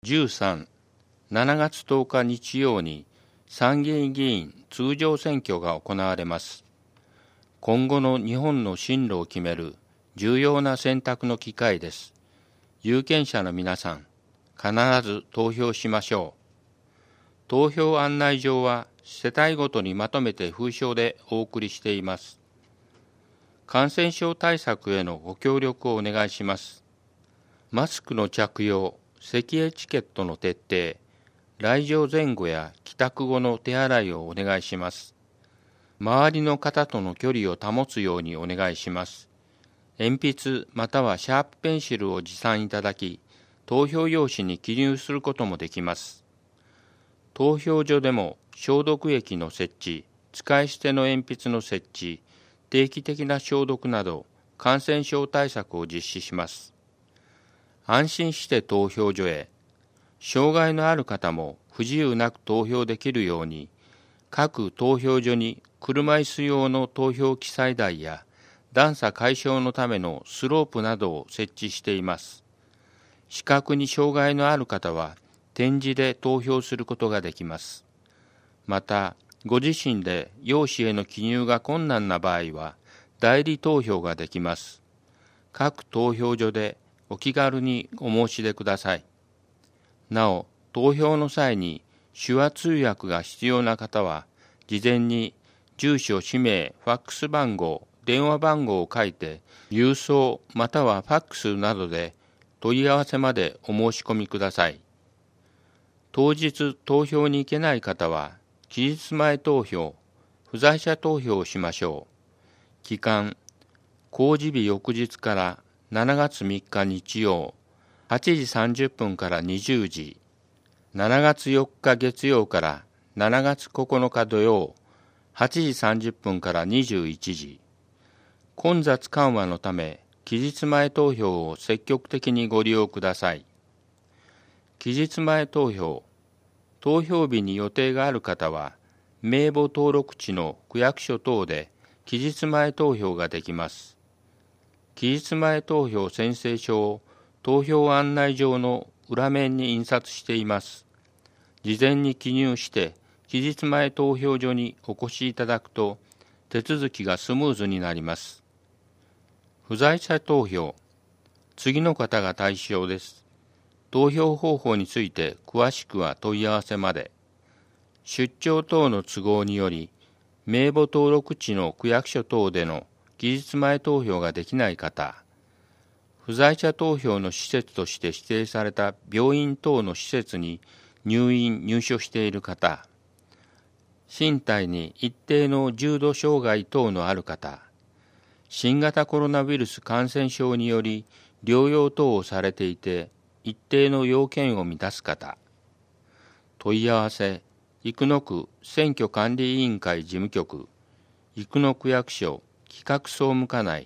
13、7月10日日曜に参議院議員通常選挙が行われます。今後の日本の進路を決める重要な選択の機会です。有権者の皆さん、必ず投票しましょう。投票案内状は世帯ごとにまとめて封書でお送りしています。感染症対策へのご協力をお願いします。マスクの着用、席エチケットの徹底、来場前後や帰宅後の手洗いをお願いします。周りの方との距離を保つようにお願いします。鉛筆またはシャープペンシルを持参いただき、投票用紙に記入することもできます。投票所でも消毒液の設置、使い捨ての鉛筆の設置、定期的な消毒など感染症対策を実施します。安心して投票所へ、障害のある方も不自由なく投票できるように、各投票所に車椅子用の投票記載台や段差解消のためのスロープなどを設置しています。視覚に障害のある方は点字で投票することができます。また、ご自身で用紙への記入が困難な場合は代理投票ができます。各投票所でお気軽にお申し出ください。なお、投票の際に手話通訳が必要な方は、事前に住所、氏名、ファックス番号、電話番号を書いて、郵送またはファックスなどで問い合わせまでお申し込みください。当日投票に行けない方は、期日前投票、不在者投票をしましょう。期間、公示日翌日から7月3日日曜、8時30分から20時、7月4日月曜から7月9日土曜、8時30分から21時。混雑緩和のため、期日前投票を積極的にご利用ください。期日前投票、投票日に予定がある方は、名簿登録地の区役所等で期日前投票ができます。期日前投票宣誓書を投票案内状の裏面に印刷しています。事前に記入して期日前投票所にお越しいただくと手続きがスムーズになります。不在者投票、次の方が対象です。投票方法について詳しくは問い合わせまで。出張等の都合により名簿登録地の区役所等での期日前投票ができない方、不在者投票の施設として指定された病院等の施設に入所している方、身体に一定の重度障害等のある方、新型コロナウイルス感染症により療養等をされていて一定の要件を満たす方、問い合わせ、生野区選挙管理委員会事務局、生野区役所企画総務課内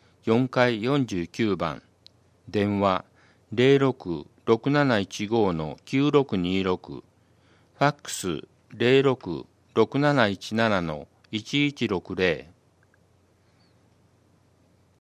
4階49番、電話 06-6715-9626、ファックス 06-6717-1160、